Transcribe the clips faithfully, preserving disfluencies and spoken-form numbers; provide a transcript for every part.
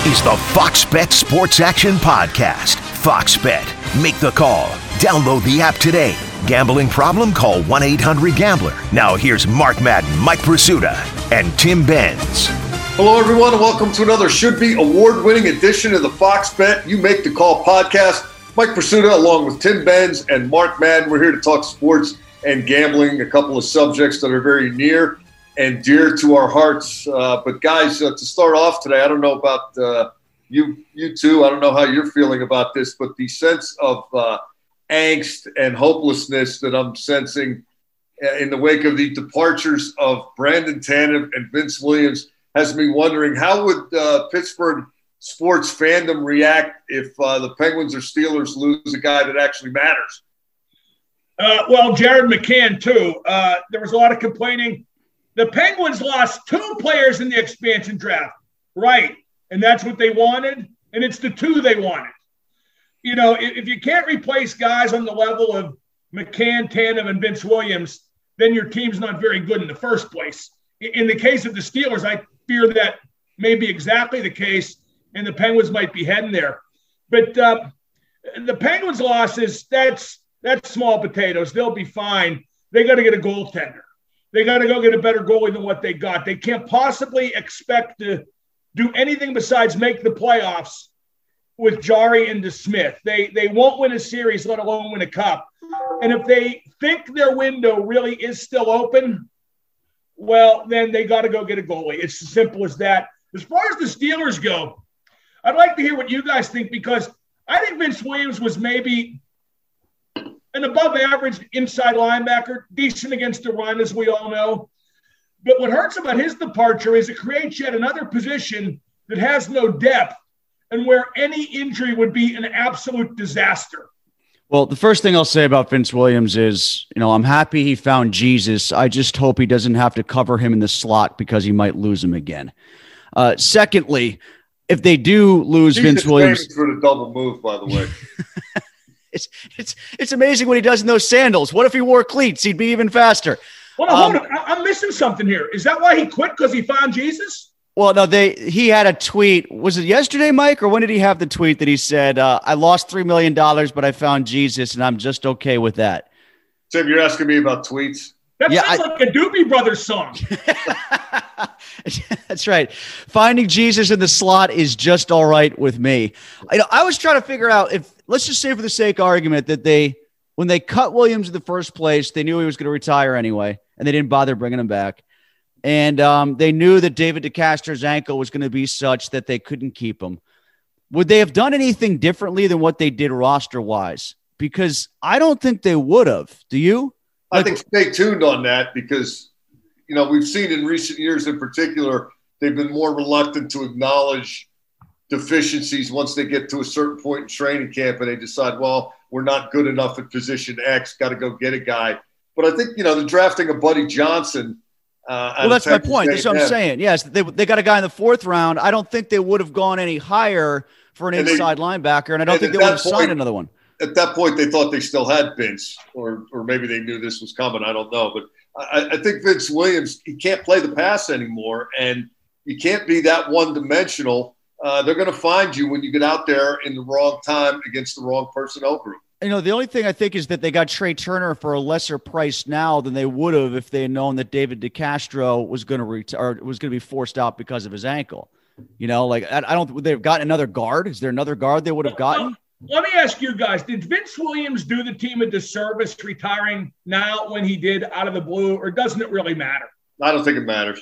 is the Fox Bet Sports Action Podcast. Fox Bet. Make the call. Download the app today. Gambling problem? Call one eight hundred gambler. Now here's Mark Madden, Mike Prisuta, and Tim Benz. Hello, everyone, and welcome to another should-be award-winning edition of the Fox Bet You Make the Call podcast. Mike Prisuta, along with Tim Benz and Mark Madden. We're here to talk sports and gambling, a couple of subjects that are very near and dear to our hearts. Uh, but guys, uh, to start off today, I don't know about uh, you, you two. I don't know how you're feeling about this, but the sense of uh, angst and hopelessness that I'm sensing in the wake of the departures of Brandon Tanev and Vince Williams has me wondering how would uh, Pittsburgh sports fandom react if uh, the Penguins or Steelers lose a guy that actually matters? Uh, well, Jared McCann, too. Uh, there was a lot of complaining. The Penguins lost two players in the expansion draft, right? And that's what they wanted, and it's the two they wanted. You know, if, if you can't replace guys on the level of McCann, Tanev, and Vince Williams, then your team's not very good in the first place. In, in the case of the Steelers, I fear that may be exactly the case, and the Penguins might be heading there. But uh, the Penguins' losses, that's that's small potatoes. They'll be fine. They got to get a goaltender. They got to go get a better goalie than what they got. They can't possibly expect to do anything besides make the playoffs with Jarry and DeSmith. They they won't win a series, let alone win a cup. And if they think their window really is still open, well, then they got to go get a goalie. It's as simple as that. As far as the Steelers go, I'd like to hear what you guys think, because I think Vince Williams was maybe an above-average inside linebacker, decent against the run, as we all know. But what hurts about his departure is it creates yet another position that has no depth and where any injury would be an absolute disaster. Well, the first thing I'll say about Vince Williams is, you know, I'm happy he found Jesus. I just hope he doesn't have to cover him in the slot because he might lose him again. Uh, secondly, if they do lose Jesus Vince Williams for the double move, by the way. It's it's it's amazing what he does in those sandals. What if he wore cleats? He'd be even faster. Well, no, hold um, on. I'm missing something here. Is that why he quit, because he found Jesus? Well, no, they he had a tweet. Was it yesterday, Mike, or when did he have the tweet that he said, uh, I lost three million dollars, but I found Jesus, and I'm just okay with that? Tim, you're asking me about tweets? That yeah, sounds I, like a Doobie Brothers song. That's right. Finding Jesus in the slot is just all right with me. You know, I was trying to figure out if, let's just say for the sake of argument, that they, when they cut Williams in the first place, they knew he was going to retire anyway, and they didn't bother bringing him back. And um, they knew that David DeCastro's ankle was going to be such that they couldn't keep him. Would they have done anything differently than what they did roster-wise? Because I don't think they would have. Do you? I think stay tuned on that, because, you know, we've seen in recent years in particular, they've been more reluctant to acknowledge deficiencies once they get to a certain point in training camp and they decide, well, we're not good enough at position X, got to go get a guy. But I think, you know, the drafting of Buddy Johnson. Uh, well, that's my point. That's what I'm saying. Yes, they, they got a guy in the fourth round. I don't think they would have gone any higher for an inside they, linebacker, and I don't think they would have point, signed another one. At that point, they thought they still had Vince, or or maybe they knew this was coming. I don't know. But I, I think Vince Williams, he can't play the pass anymore, and you can't be that one-dimensional. Uh, they're going to find you when you get out there in the wrong time against the wrong personnel group. You know, the only thing I think is that they got Trey Turner for a lesser price now than they would have if they had known that David DeCastro was going to ret- or was going to be forced out because of his ankle. You know, like I, I don't. Would they have gotten another guard? Is there another guard they would have gotten? Let me ask you guys, did Vince Williams do the team a disservice retiring now when he did out of the blue, or doesn't it really matter? I don't think it matters.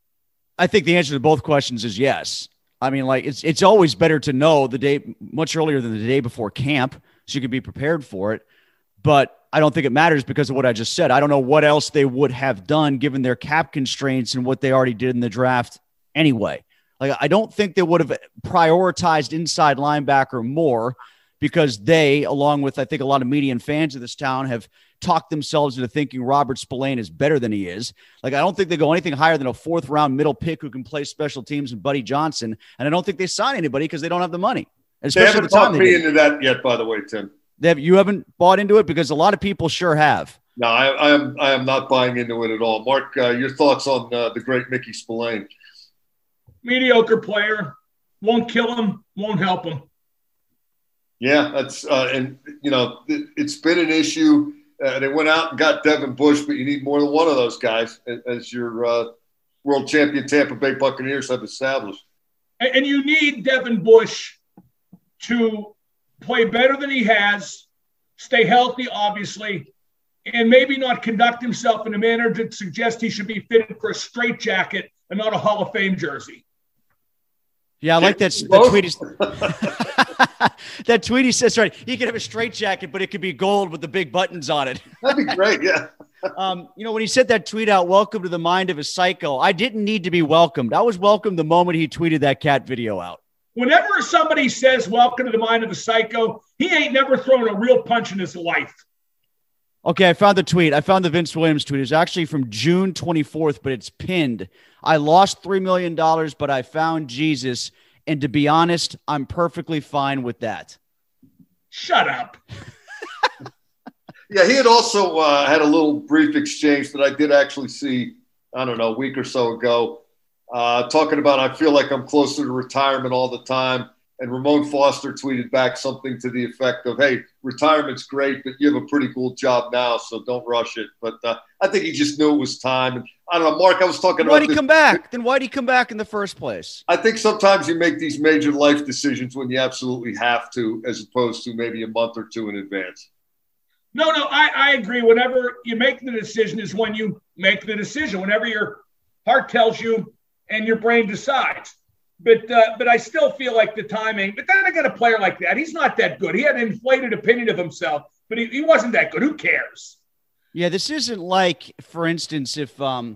I think the answer to both questions is yes. I mean, like, it's it's always better to know the day much earlier than the day before camp so you can be prepared for it. But I don't think it matters because of what I just said. I don't know what else they would have done given their cap constraints and what they already did in the draft anyway. Like, I don't think they would have prioritized inside linebacker more, because they, along with, I think, a lot of media and fans of this town, have talked themselves into thinking Robert Spillane is better than he is. Like, I don't think they go anything higher than a fourth round middle pick who can play special teams and Buddy Johnson. And I don't think they sign anybody because they don't have the money. Especially they haven't the talked me into that yet, by the way, Tim. They have, you haven't bought into it? Because a lot of people sure have. No, I, I am I am not buying into it at all. Mark, uh, your thoughts on uh, the great Mickey Spillane? Mediocre player. Won't kill him, won't help him. Yeah, that's uh, and you know it, it's been an issue. Uh, they went out and got Devin Bush, but you need more than one of those guys, as your uh, world champion Tampa Bay Buccaneers have established. And, and you need Devin Bush to play better than he has, stay healthy, obviously, and maybe not conduct himself in a manner that suggests he should be fitted for a straitjacket and not a Hall of Fame jersey. Yeah, I like that. The tweet is, that tweet he says, right, he could have a straitjacket, but it could be gold with the big buttons on it. That'd be great, yeah. um, you know, when he said that tweet out, welcome to the mind of a psycho, I didn't need to be welcomed. I was welcomed the moment he tweeted that cat video out. Whenever somebody says welcome to the mind of a psycho, he ain't never thrown a real punch in his life. Okay, I found the tweet. I found the Vince Williams tweet. It's actually from June twenty-fourth, but it's pinned. I lost three million dollars, but I found Jesus. And to be honest, I'm perfectly fine with that. Shut up. Yeah, he had also uh, had a little brief exchange that I did actually see, I don't know, a week or so ago, uh, talking about I feel like I'm closer to retirement all the time. And Ramon Foster tweeted back something to the effect of, hey, retirement's great, but you have a pretty cool job now, so don't rush it. But uh, I think he just knew it was time. And I don't know, Mark, I was talking why'd about he this. come back? Then why'd he come back in the first place? I think sometimes you make these major life decisions when you absolutely have to, as opposed to maybe a month or two in advance. No, no, I, I agree. Whenever you make the decision is when you make the decision, whenever your heart tells you and your brain decides. But uh, but I still feel like the timing. But then I got a player like that. He's not that good. He had an inflated opinion of himself, but he, he wasn't that good. Who cares? Yeah, this isn't like, for instance, if um,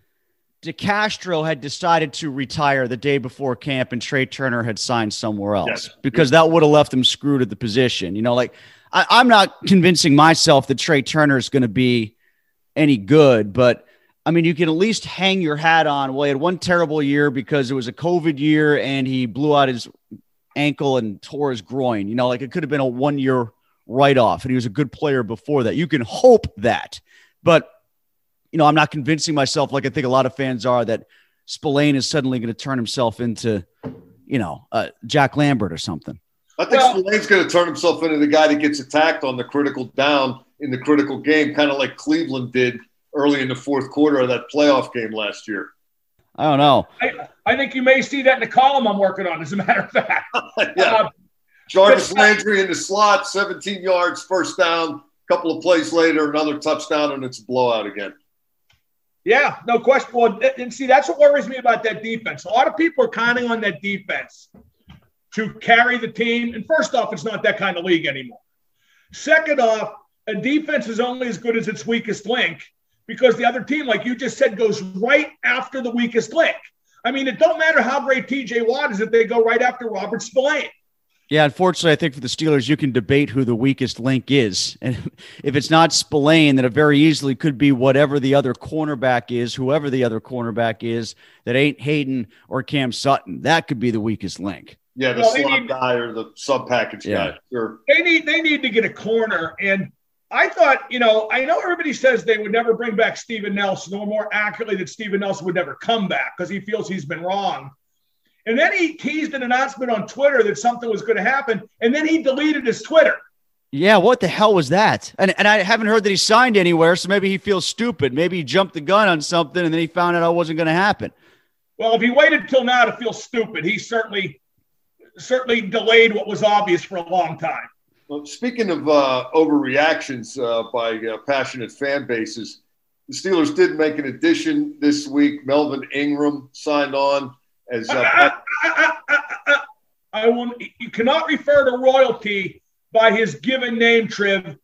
DeCastro had decided to retire the day before camp and Trey Turner had signed somewhere else, yes. because that would have left him screwed at the position. You know, like I, I'm not convincing myself that Trey Turner is going to be any good, but I mean, you can at least hang your hat on. Well, he had one terrible year because it was a COVID year and he blew out his ankle and tore his groin. You know, like it could have been a one-year write-off, and he was a good player before that. You can hope that. But, you know, I'm not convincing myself, like I think a lot of fans are, that Spillane is suddenly going to turn himself into, you know, uh, Jack Lambert or something. I think well, Spillane's going to turn himself into the guy that gets attacked on the critical down in the critical game, kind of like Cleveland did early in the fourth quarter of that playoff game last year. I don't know. I, I think you may see that in the column I'm working on, as a matter of fact. yeah. Uh, Jarvis but, Landry in the slot, seventeen yards, first down. A couple of plays later, another touchdown, and it's a blowout again. Yeah, no question. Well, and see, that's what worries me about that defense. A lot of people are counting on that defense to carry the team. And first off, it's not that kind of league anymore. Second off, a defense is only as good as its weakest link, because the other team, like you just said, goes right after the weakest link. I mean, it don't matter how great T J Watt is if they go right after Robert Spillane. Yeah, unfortunately, I think for the Steelers, you can debate who the weakest link is. And if it's not Spillane, then it very easily could be whatever the other cornerback is, whoever the other cornerback is, that ain't Hayden or Cam Sutton. That could be the weakest link. Yeah, the well, slot need, guy or the sub-package yeah. guy. Sure. They need, they need to get a corner. And I thought, you know, I know everybody says they would never bring back Steven Nelson, or more accurately that Steven Nelson would never come back because he feels he's been wrong. And then he teased an announcement on Twitter that something was going to happen, and then he deleted his Twitter. Yeah, what the hell was that? And and I haven't heard that he signed anywhere, so maybe he feels stupid. Maybe he jumped the gun on something, and then he found out it wasn't going to happen. Well, if he waited till now to feel stupid, he certainly certainly delayed what was obvious for a long time. Well, speaking of uh, overreactions uh, by uh, passionate fan bases, the Steelers did make an addition this week. Melvin Ingram signed on as uh, I, I, I, I, I want, you cannot refer to royalty by his given name, Triv.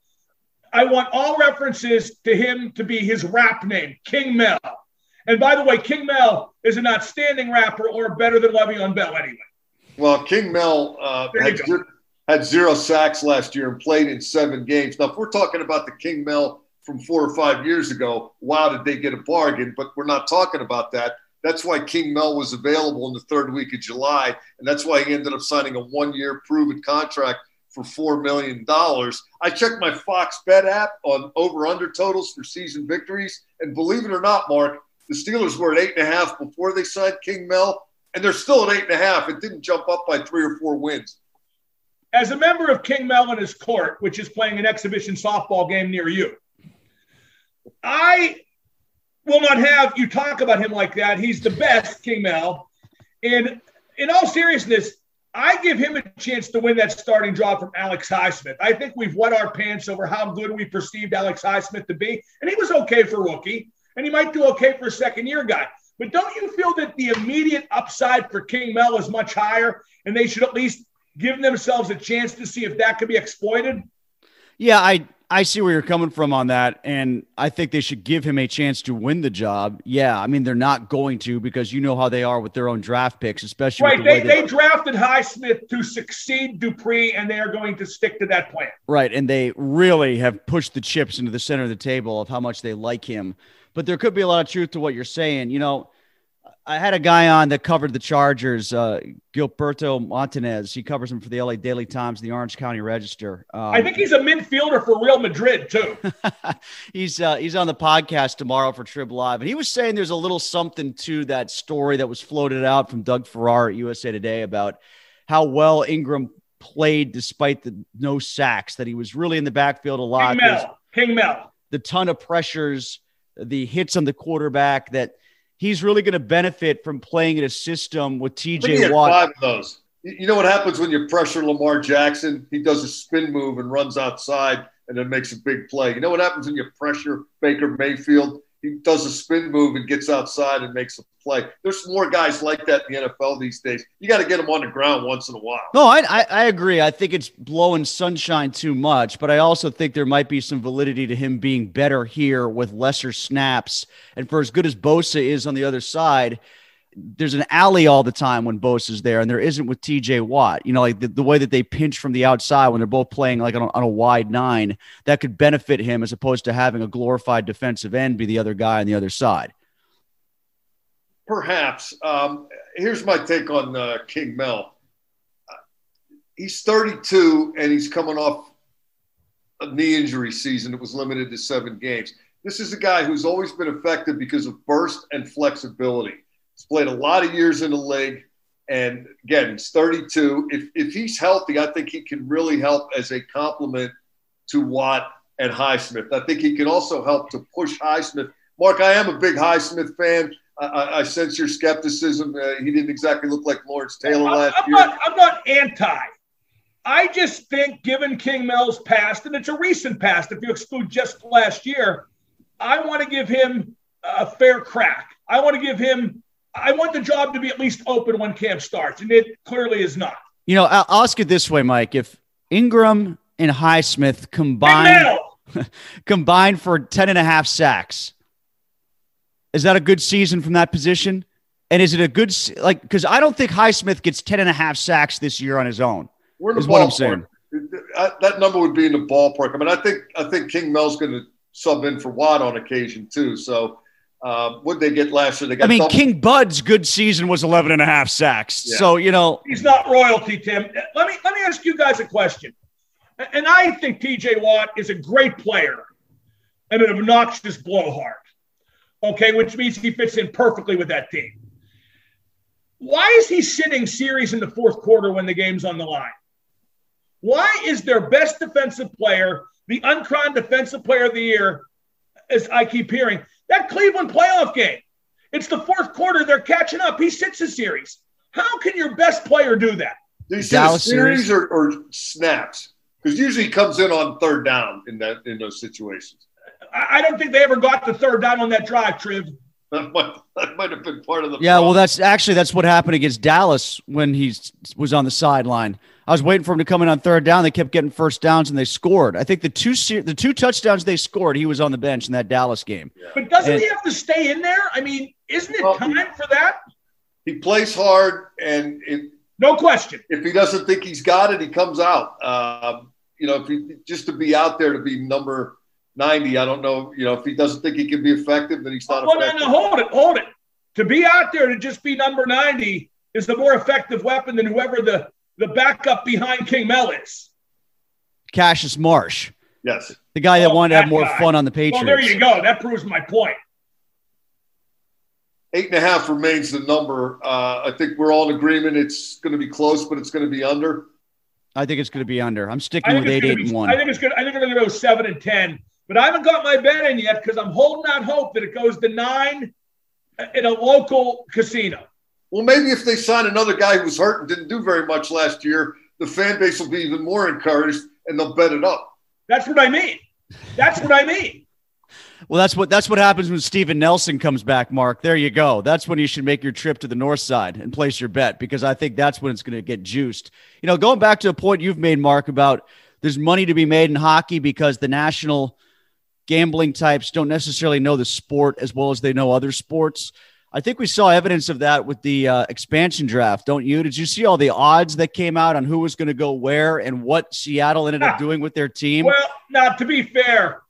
I want all references to him to be his rap name, King Mel. And by the way, King Mel is an outstanding rapper, or better than Le'Veon Bell anyway. Well, King Mel uh, had, zero, had zero sacks last year and played in seven games. Now, if we're talking about the King Mel from four or five years ago, wow, did they get a bargain? But we're not talking about that. That's why King Mel was available in the third week of July, and that's why he ended up signing a one-year proven contract for four million dollars. I checked my Fox Bet app on over-under totals for season victories, and believe it or not, Mark, the Steelers were at eight and a half before they signed King Mel. and they're still at eight and a half. It didn't jump up by three or four wins. As a member of King Melvina's Court, which is playing an exhibition softball game near you, I will not have you talk about him like that. He's the best, King Mel. And in all seriousness, I give him a chance to win that starting job from Alex Highsmith. I think we've wet our pants over how good we perceived Alex Highsmith to be. And he was okay for rookie, and he might do okay for a second-year guy. But don't you feel that the immediate upside for King Mel is much higher, and they should at least give themselves a chance to see if that could be exploited? Yeah, I I see where you're coming from on that, and I think they should give him a chance to win the job. Yeah, I mean, they're not going to, because you know how they are with their own draft picks, especially right. With the they, way they, they drafted Highsmith to succeed Dupree, and they are going to stick to that plan. Right, and they really have pushed the chips into the center of the table of how much they like him. But there could be a lot of truth to what you're saying. You know, I had a guy on that covered the Chargers, uh, Gilberto Montanez. He covers them for the L A Daily Times, the Orange County Register. Um, I think he's a midfielder for Real Madrid, too. he's uh, he's on the podcast tomorrow for Trib Live. And he was saying there's a little something to that story that was floated out from Doug Farrar at U S A Today about how well Ingram played despite the no sacks, that he was really in the backfield a lot. King Mel. King Mel. The ton of pressures, the hits on the quarterback, that he's really going to benefit from playing in a system with T J Watt. Five of those. You know what happens when you pressure Lamar Jackson? He does a spin move and runs outside and then makes a big play. You know what happens when you pressure Baker Mayfield? He does a spin move and gets outside and makes a play. There's more guys like that in the N F L these days. You got to get them on the ground once in a while. No, I, I I agree. I think it's blowing sunshine too much, but I also think there might be some validity to him being better here with lesser snaps. And for as good as Bosa is on the other side, there's an alley all the time when Bosa's there, and there isn't with T J Watt. You know, like the, the way that they pinch from the outside when they're both playing like on a, on a wide nine, that could benefit him as opposed to having a glorified defensive end be the other guy on the other side. Perhaps. Um, here's my take on uh, King Mel. Uh, he's thirty-two, and he's coming off a knee injury season that was limited to seven games. This is a guy who's always been effective because of burst and flexibility. He's played a lot of years in the league, and again, he's thirty-two. If if he's healthy, I think he can really help as a complement to Watt and Highsmith. I think he can also help to push Highsmith. Mark, I am a big Highsmith fan. I, I sense your skepticism. Uh, he didn't exactly look like Lawrence Taylor last I'm year. Not, I'm not anti. I just think, given King Mel's past, and it's a recent past, if you exclude just last year, I want to give him a fair crack. I want to give him – I want the job to be at least open when camp starts, and it clearly is not. You know, I'll, I'll ask it this way, Mike. If Ingram and Highsmith combine, combine for ten and a half sacks – is that a good season from that position? And is it a good, like, because I don't think Highsmith gets ten and a half sacks this year on his own. We're in the is what I'm saying. I, that number would be in the ballpark. I mean, I think I think King Mel's going to sub in for Watt on occasion too. So uh, what did they get last year? They got I mean, double- King Bud's good season was eleven and a half sacks. Yeah. So, you know. He's not royalty, Tim. Let me, let me ask you guys a question. And I think T J Watt is a great player and an obnoxious blowhard. Okay, which means he fits in perfectly with that team. Why is he sitting series in the fourth quarter when the game's on the line? Why is their best defensive player, the uncrowned defensive player of the year, as I keep hearing, that Cleveland playoff game? It's the fourth quarter. They're catching up. He sits a series. How can your best player do that? Do you see a series or, or snaps? Because usually he comes in on third down in that in those situations. I don't think they ever got the third down on that drive, Triv. That might, that might have been part of the Yeah, problem. well, that's actually that's what happened against Dallas when he was on the sideline. I was waiting for him to come in on third down. They kept getting first downs, and they scored. I think the two the two touchdowns they scored, he was on the bench in that Dallas game. Yeah. But doesn't and, he have to stay in there? I mean, isn't it well, time for that? He plays hard, and it, no question. If he doesn't think he's got it, he comes out. Um, you know, if he just to be out there to be number ninety, I don't know. You know, if he doesn't think he can be effective, then he's not well, effective. No, no, hold it, hold it. To be out there to just be number ninety is the more effective weapon than whoever the, the backup behind King Mel is. Cassius Marsh. Yes. The guy that oh, wanted to have more guy. fun on the Patriots. Well, there you go. That proves my point. Eight and a half remains the number. Uh, I think we're all in agreement. It's going to be close, but it's going to be under. I think it's going to be under. I'm sticking with eight, eight, be, and one. I think it's going. I think they're going to go seven and ten. But I haven't got my bet in yet because I'm holding out hope that it goes to nine in a local casino. Well, maybe if they sign another guy who was hurt and didn't do very much last year, the fan base will be even more encouraged and they'll bet it up. That's what I mean. That's what I mean. Well, that's what that's what happens when Steven Nelson comes back, Mark. There you go. That's when you should make your trip to the north side and place your bet, because I think that's when it's going to get juiced. You know, going back to a point you've made, Mark, about there's money to be made in hockey because the national gambling types don't necessarily know the sport as well as they know other sports. I think we saw evidence of that with the uh, expansion draft, don't you? Did you see all the odds that came out on who was going to go where and what Seattle ended up doing with their team? Well, now, to be fair,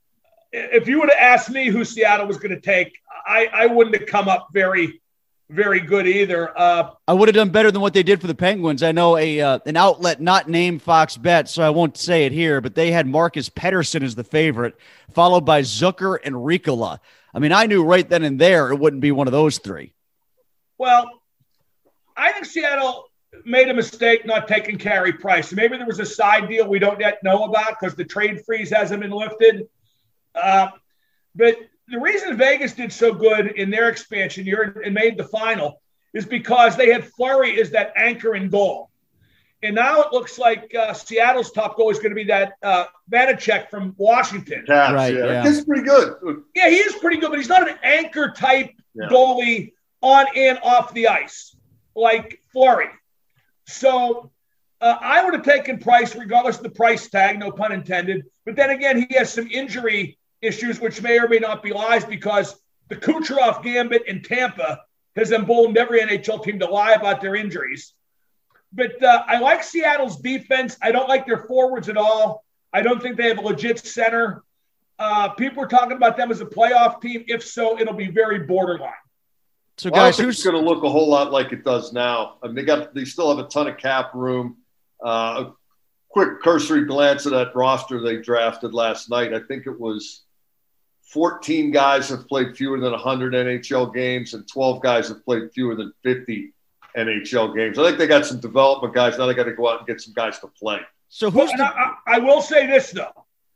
if you would have asked me who Seattle was going to take, I, I wouldn't have come up very, very good either. Uh, I would have done better than what they did for the Penguins. I know a uh, an outlet not named Fox Bet, so I won't say it here, but they had Marcus Pettersson as the favorite, followed by Zucker and Ricola. I mean, I knew right then and there it wouldn't be one of those three. Well, I think Seattle made a mistake not taking Carey Price. Maybe there was a side deal we don't yet know about because the trade freeze hasn't been lifted. Uh, but the reason Vegas did so good in their expansion year and made the final is because they had Fleury as that anchor in goal. And now it looks like uh, Seattle's top goal is going to be that uh, Vanacek from Washington. Caps, right, yeah. yeah. He's pretty good. Yeah, he is pretty good, but he's not an anchor type Yeah. goalie on and off the ice like Fleury. So uh, I would have taken Price regardless of the price tag, no pun intended. But then again, he has some injury issues, which may or may not be lies, because the Kucherov gambit in Tampa has emboldened every N H L team to lie about their injuries. But uh, I like Seattle's defense. I don't like their forwards at all. I don't think they have a legit center. Uh, people are talking about them as a playoff team. If so, it'll be very borderline. So, Well, I guys, don't think who's it's going to look a whole lot like it does now. I mean, they got they still have a ton of cap room. Uh, a quick cursory glance at that roster they drafted last night. I think it was fourteen guys have played fewer than one hundred N H L games, and twelve guys have played fewer than fifty N H L games. I think they got some development guys. Now they got to go out and get some guys to play. so who's Well, the, I, I will say this, though.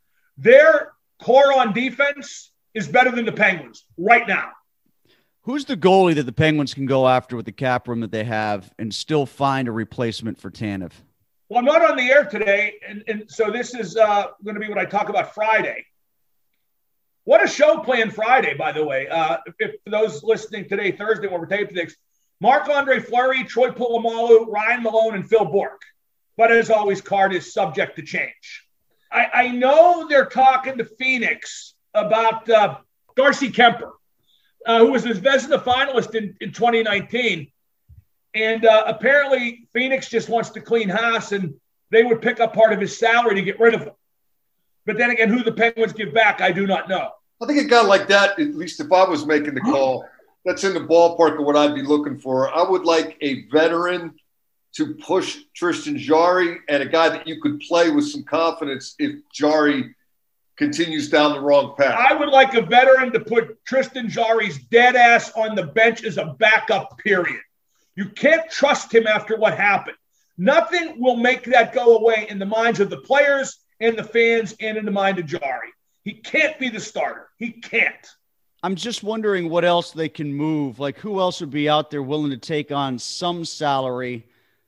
Their core on defense is better than the Penguins right now. who's the goalie that the Penguins can go after with the cap room that they have and still find a replacement for Tanev? Well, I'm not on the air today, and, and so this is uh, going to be what I talk about Friday. What a show planned Friday, by the way. Uh, if for those listening today, Thursday, when we're taping this, Marc-Andre Fleury, Troy Polamalu, Ryan Malone, and Phil Bourque. But as always, card is subject to change. I, I know they're talking to Phoenix about uh, Darcy Kemper, uh, who was his Vezina finalist in, in twenty nineteen. And uh, apparently Phoenix just wants to clean house, and they would pick up part of his salary to get rid of him. But then again, who the Penguins give back, I do not know. I think a guy like that, at least if I was making the call, that's in the ballpark of what I'd be looking for. I would like a veteran to push Tristan Jarry and a guy that you could play with some confidence if Jarry continues down the wrong path. I would like a veteran to put Tristan Jarry's dead ass on the bench as a backup, period. You can't trust him after what happened. Nothing will make that go away in the minds of the players and the fans and in the mind of Jarry. He can't be the starter. He can't. I'm just wondering what else they can move. Like, who else would be out there willing to take on some salary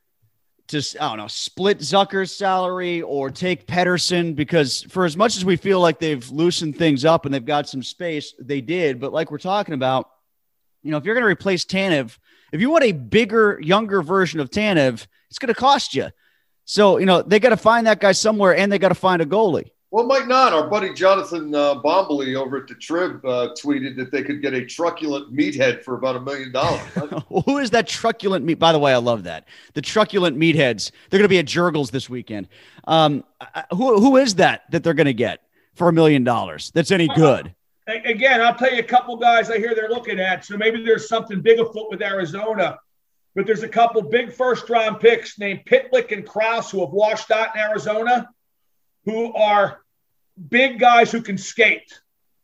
to, I don't know, split Zucker's salary or take Pettersson? Because for as much as we feel like they've loosened things up and they've got some space, they did. But like we're talking about, you know, if you're going to replace Tanev, if you want a bigger, younger version of Tanev, it's going to cost you. So, you know, they got to find that guy somewhere, and they got to find a goalie. Well, might not. Our buddy Jonathan uh, Bombley over at the Trib uh, tweeted that they could get a truculent meathead for about a million dollars. Who is that truculent meat? By the way, I love that. The truculent meatheads. They're going to be at Jurgles this weekend. Um, who who is that that they're going to get for a million dollars that's any good? Again, I'll tell you a couple guys I hear they're looking at. So maybe there's something big afoot with Arizona. But there's a couple big first-round picks named Pitlick and Krause who have washed out in Arizona, who are big guys who can skate.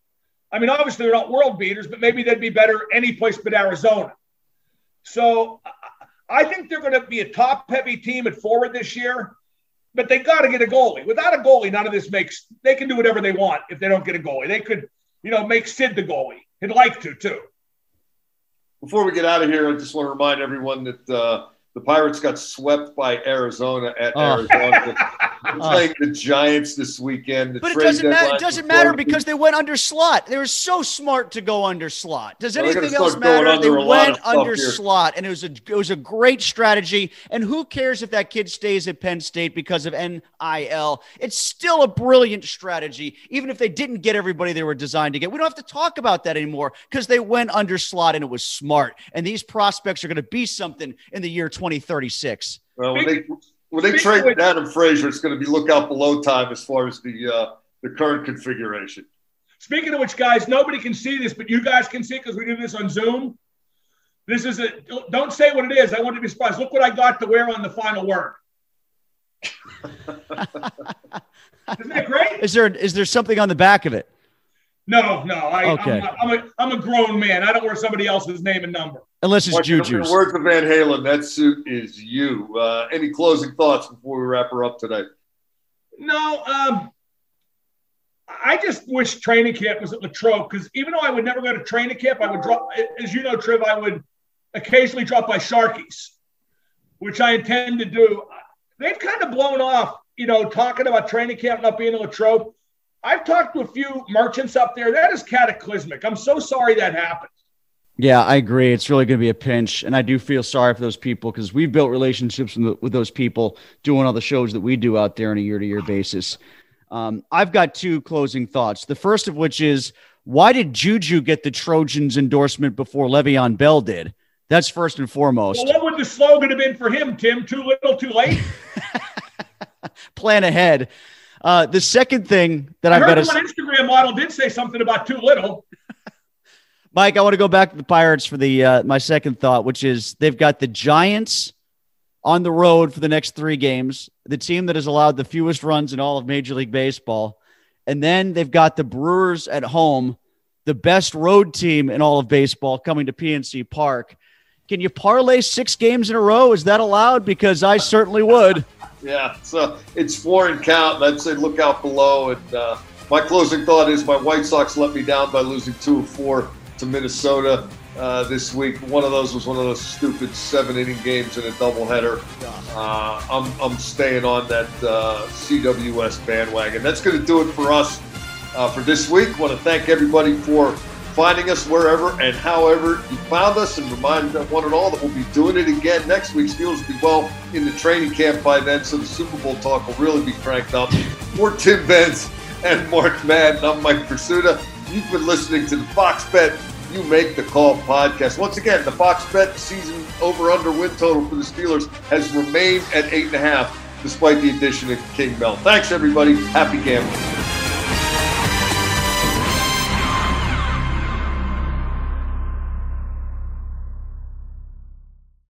I mean, obviously they're not world beaters, but maybe they'd be better any place but Arizona. So I think they're going to be a top-heavy team at forward this year, but they got to get a goalie. Without a goalie, none of this makes – they can do whatever they want if they don't get a goalie. They could, you know, make Sid the goalie. He'd like to, too. Before we get out of here, I just want to remind everyone that uh, the Pirates got swept by Arizona at oh. Arizona. They're playing the Giants this weekend. The but it doesn't matter. It doesn't matter because they went under slot. They were so smart to go under slot. Does well, anything else matter? They went under slot, and it was a it was a great strategy. And who cares if that kid stays at Penn State because of N I L? It's still a brilliant strategy, even if they didn't get everybody they were designed to get. We don't have to talk about that anymore because they went under slot, and it was smart. And these prospects are going to be something in the year twenty thirty-six. Well, when they when they trade with Adam Frazier, it's going to be look out below time as far as the uh, the current configuration. Speaking of which, guys, nobody can see this, but you guys can see because we do this on Zoom. This is a – don't say what it is. I want you to be surprised. Look what I got to wear on the final word. Isn't that great? Is there is there something on the back of it? No, no. I, okay. I'm, I'm, a, I'm a grown man. I don't wear somebody else's name and number. Unless it's Juju's. In the words of Van Halen, that suit is you. Uh, any closing thoughts before we wrap her up today? No. Um, I just wish training camp was at Latrobe because even though I would never go to training camp, I would drop, as you know, Triv, I would occasionally drop by Sharky's, which I intend to do. They've kind of blown off, you know, talking about training camp not being in Latrobe. I've talked to a few merchants up there. That is cataclysmic. I'm so sorry that happened. Yeah, I agree. It's really going to be a pinch. And I do feel sorry for those people because we've built relationships with, the, with those people doing all the shows that we do out there on a year-to-year basis. Um, I've got two closing thoughts. The first of which is, why did Juju get the Trojans endorsement before Le'Veon Bell did? That's first and foremost. Well, what would the slogan have been for him, Tim? Too little, too late? Plan ahead. Uh, the second thing that I I've got to to say, Instagram model did say something about too little. Mike, I want to go back to the Pirates for the uh, my second thought, which is they've got the Giants on the road for the next three games, the team that has allowed the fewest runs in all of Major League Baseball. And then they've got the Brewers at home, the best road team in all of baseball, coming to P N C Park. Can you parlay six games in a row? Is that allowed? Because I certainly would. Yeah, so it's four and count. I'd say look out below. And uh, my closing thought is my White Sox let me down by losing two of four to Minnesota uh, this week. One of those was one of those stupid seven-inning games in a doubleheader. Uh, I'm I'm staying on that uh, C W S bandwagon. That's going to do it for us uh, for this week. I want to thank everybody for finding us wherever and however you found us, and remind one and all that we'll be doing it again next week. Steelers will be well in the training camp by then, so the Super Bowl talk will really be cranked up. For Tim Benz and Mark Madden, I'm Mike Pursuta. You've been listening to the Fox Bet You Make the Call podcast. Once again, the Fox Bet season over-under win total for the Steelers has remained at eight and a half, despite the addition of King Bell. Thanks, everybody. Happy gambling.